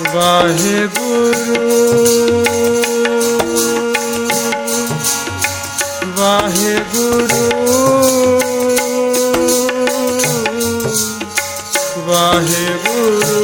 वाहेगुरु वाहेगुरु वाहेगुरु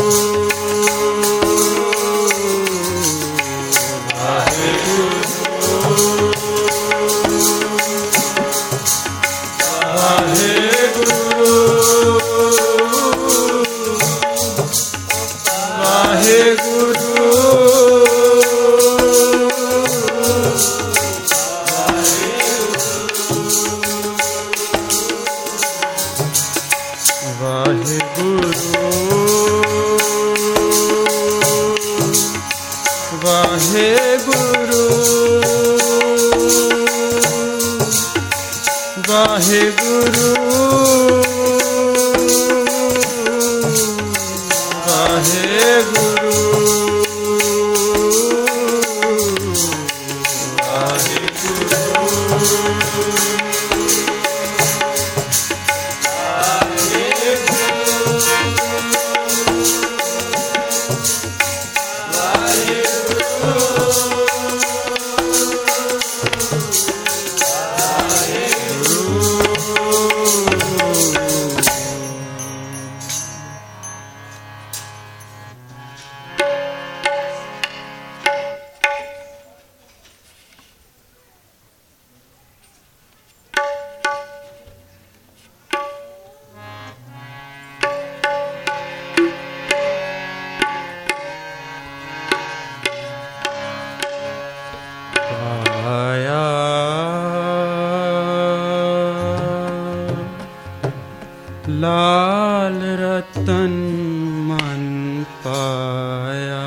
लाल रतन मन पाया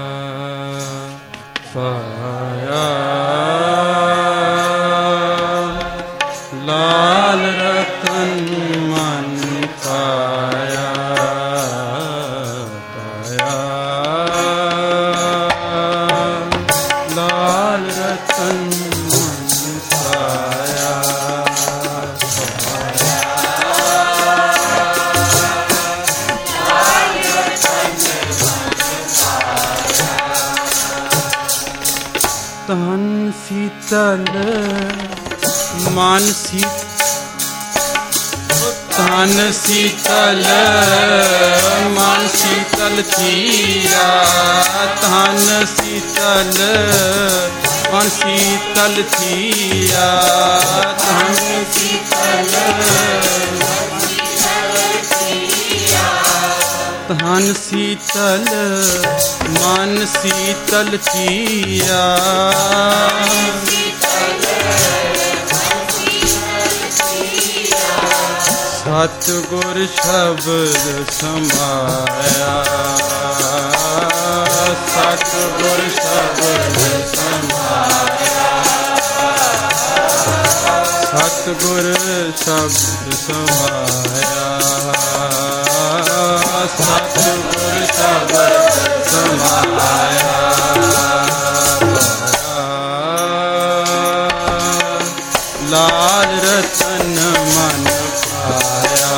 पाया लाल रतन मन पाया पाया लाल रतन मन पाया तन शीतल मन तन शीतल मन शीतल थिया तन शीतल मन शीतल थिया तन शीतल तन शीतल मन शीतल थिया सतगुर शब्द समाया सतगुर शब्द समाया सतगुर शब्द समाया सतगुर शब्द समाया लाल रतन मन पाया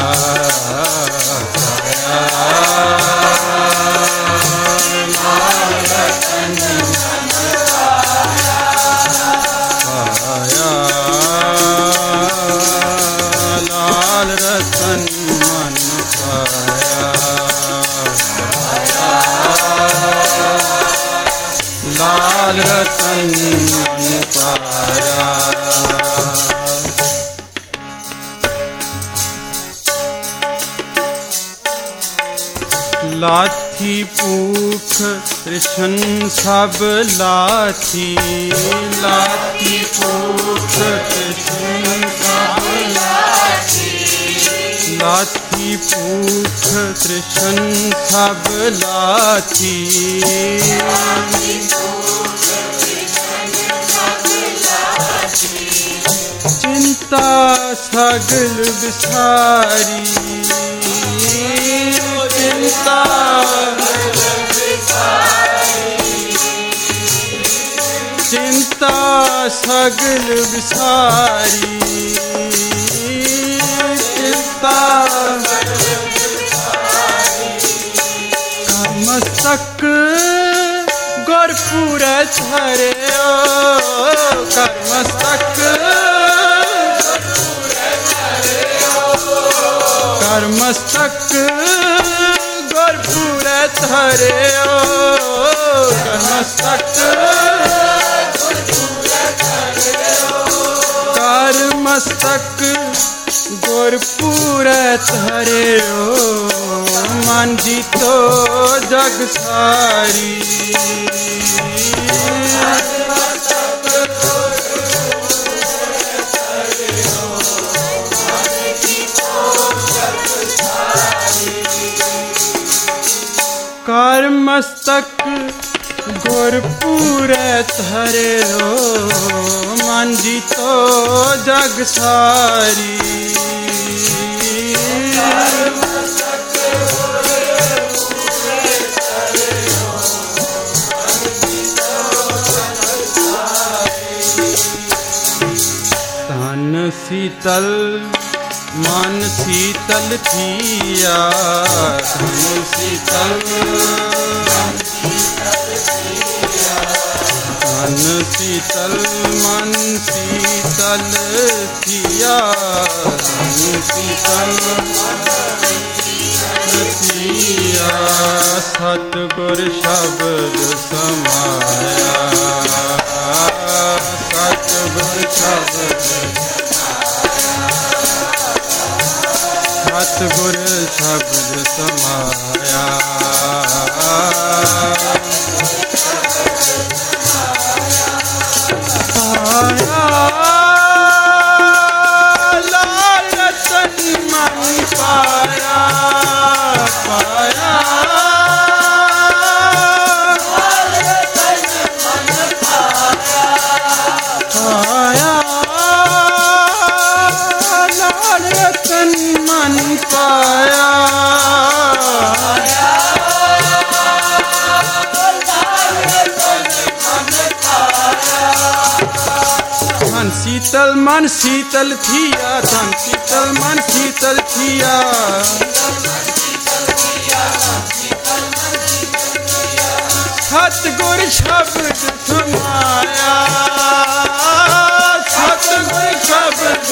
लाल रतन मन पाया लाल रतन मन पाया लाल रतन मन पाया लाथी पूख कृष्ण सब लाथी लाथी पूख कृष्ण सब लाथी लाथी पूख कृष्ण सब लाथी चिंता सगल बिसारी चिंता चिंता सगल बिसारी चिंता मस्त मस्तक गुरपुर धरे कर मस्तक कर मस्तक गुरपुर धरे कर मस्तक कर मस्तक गुरपुर धरे मान जी तो जग सारी कर मस्तक गुरपुर धरे मान जी तो जग सारी तन शीतल मन शीतल थिया तन शीतल तन शीतल मन शीतल थिया तन शीतल थिया सतगुर शब्द समाया सतगुर शब्द सतगुर शब्द समाया पाया लाल रतन मन पाया पाया पाया लाल रतन मन पाया मन शीतल मन शीतल थिया तन शीतल मन शीतल थिया सतगुर शब्द समाया सतगुर शब्द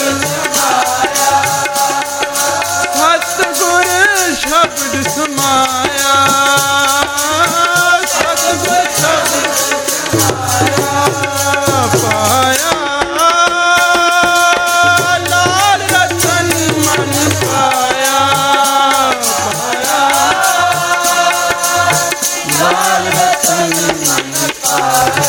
सतगुर शब्द समाया सतगुर शब्द पाया लाल रतन मन पाया पाया लाल रतन मन पाया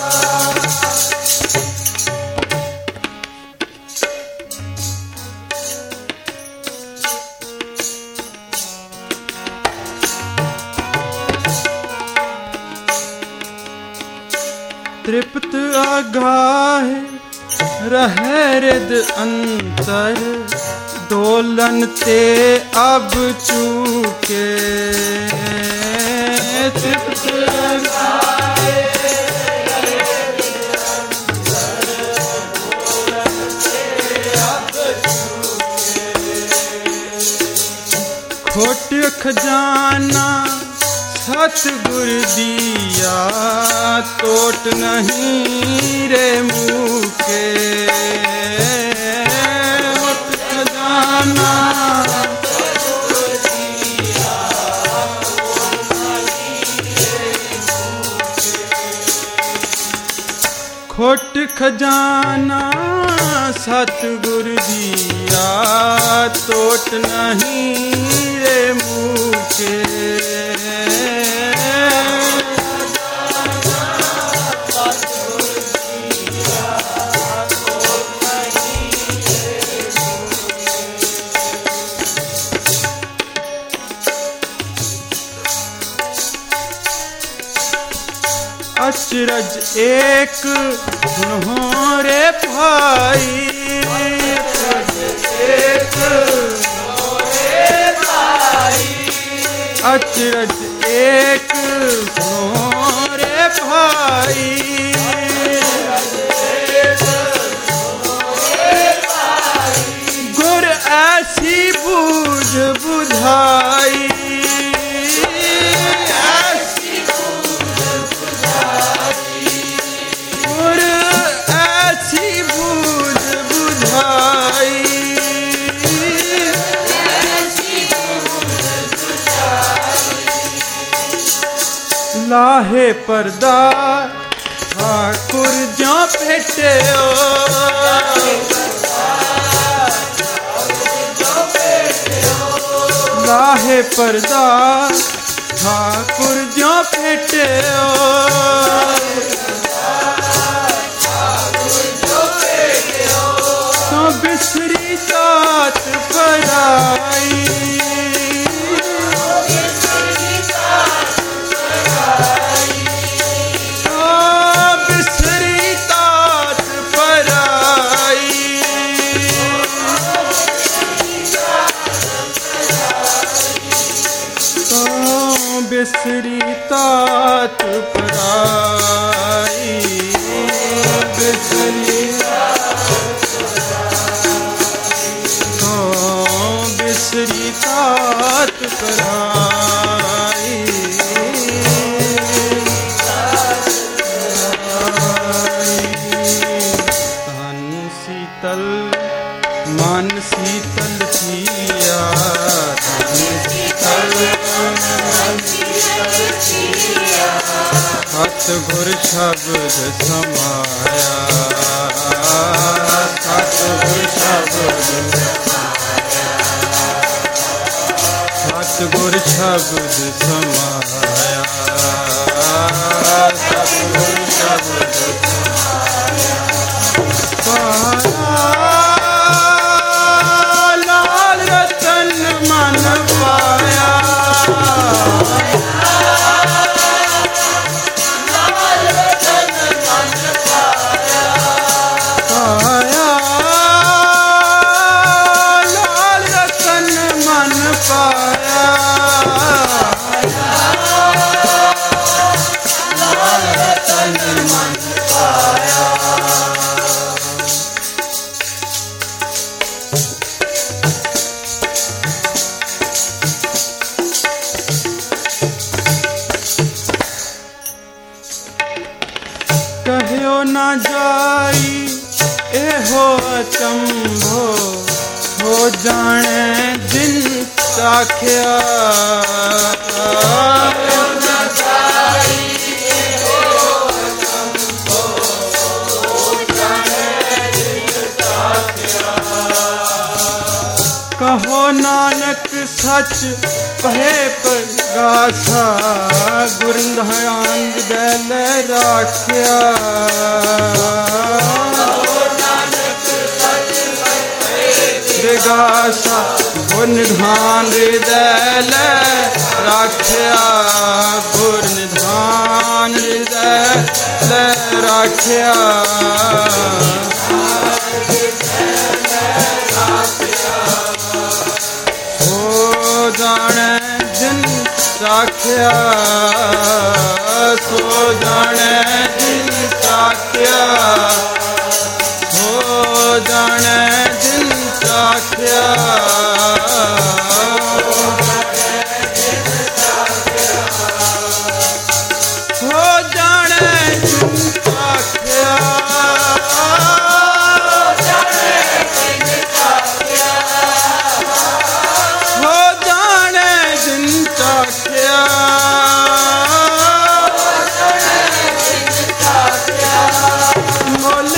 तृप्त आगाहे रहे हृद अंतर दोलन ते अब चूके तृप्त आगाहे खोट खजाना सतगुर दिया तोट नहीं रे मुके खोट खजाना खोट खजाना सतगुर दिया तोट नहीं रे मुके अचरज एक सुनो रे भाई अचरज एक सुनो रे भाई गुर ऐसी बूझ बुझाई ऐसी लाहे पर्दा ठाकुर जो भेटे लाहे पर्दा ठाकुर जो भेटे तो बिसरी जात पराई बिसरी तात पराई बिसरी तो बिसरी तात पराई तन शीतल मन शीतल थिया सतगुर शब्द समाया सतगुर शब्द सतगुर शब्द समाया सतगुर शब्द लाल रतन मन पाया कहो न जाई एहो अचंभो हो जाने दिन साख्या कहो नानक सच कहे प्रगासा गुरधान बैल राख्या प्रगासा गुरधान बैल राख्या गुरधान बैल राख्या जाने जिन साख्या सो जाने जिन साख्या हो जाने जिन साख्या हो जाने जिन साख्या मोल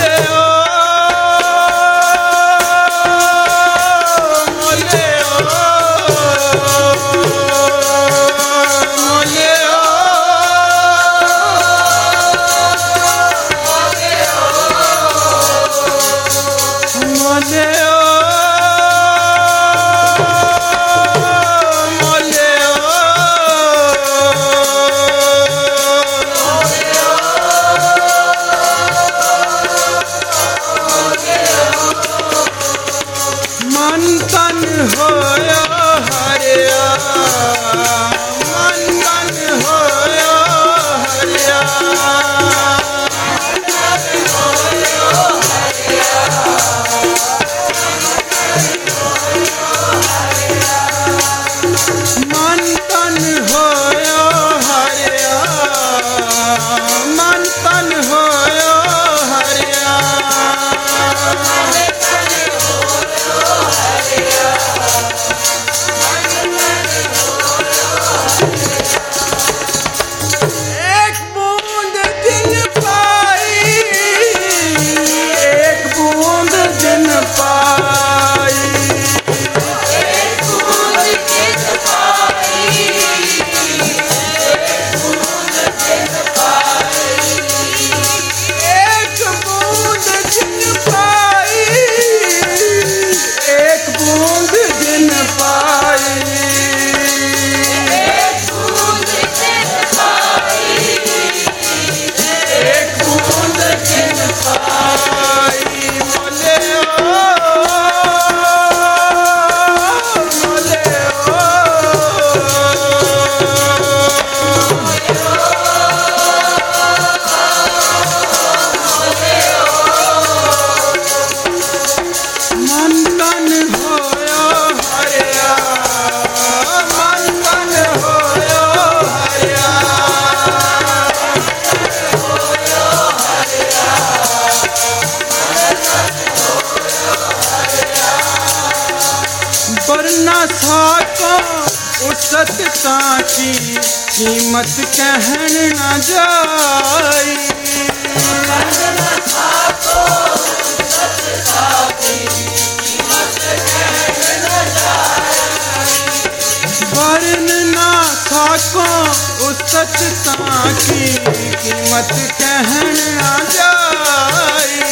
साको उस सतता की कीमत कहन न जाई। वर्ण ना साको उस सतता की कीमत कहन न जाई।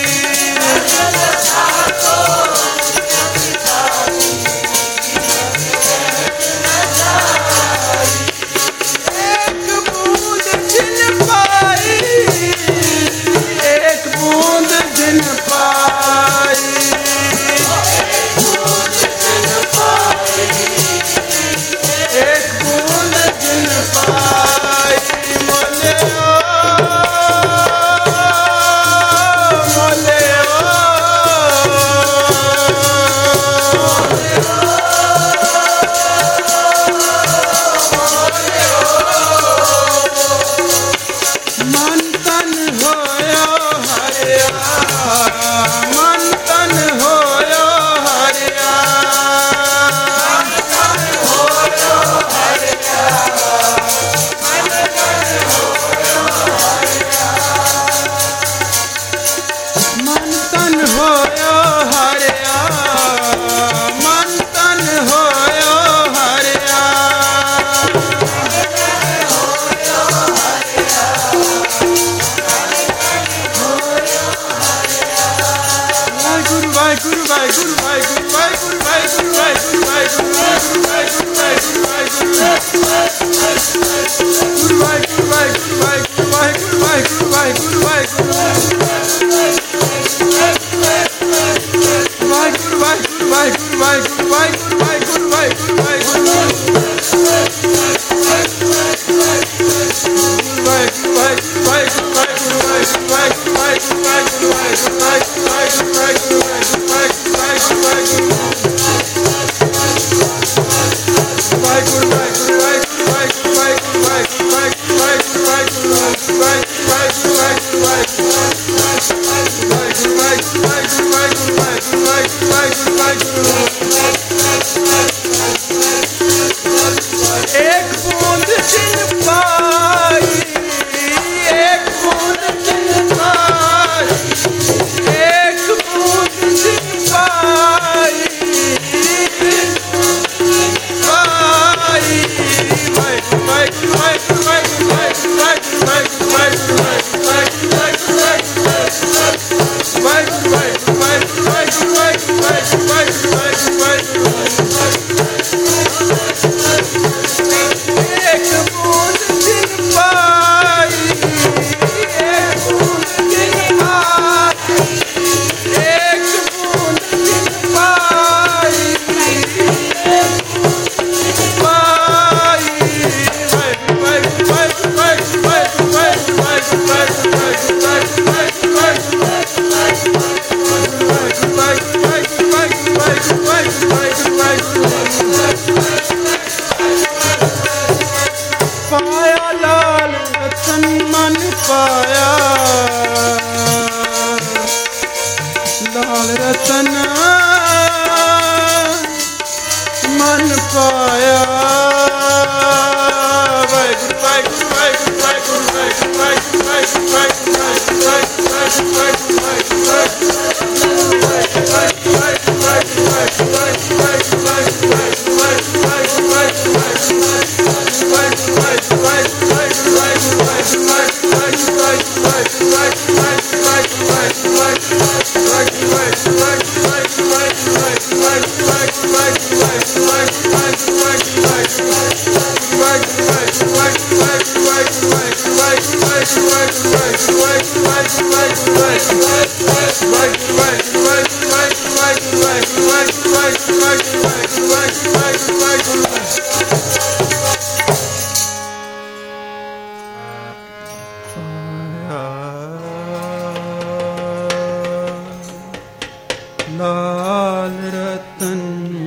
लाल रतन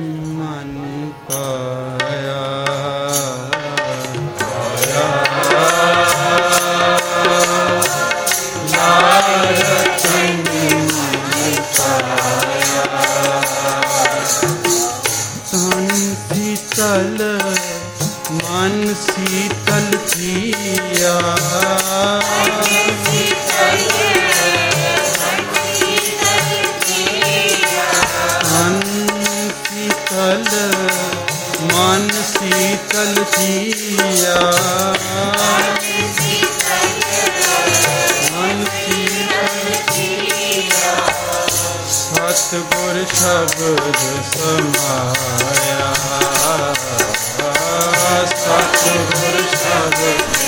मन पाया, पाया शीतल थिया मन शीतल थिया सतगुर शब्द समाया सतगुर शब्द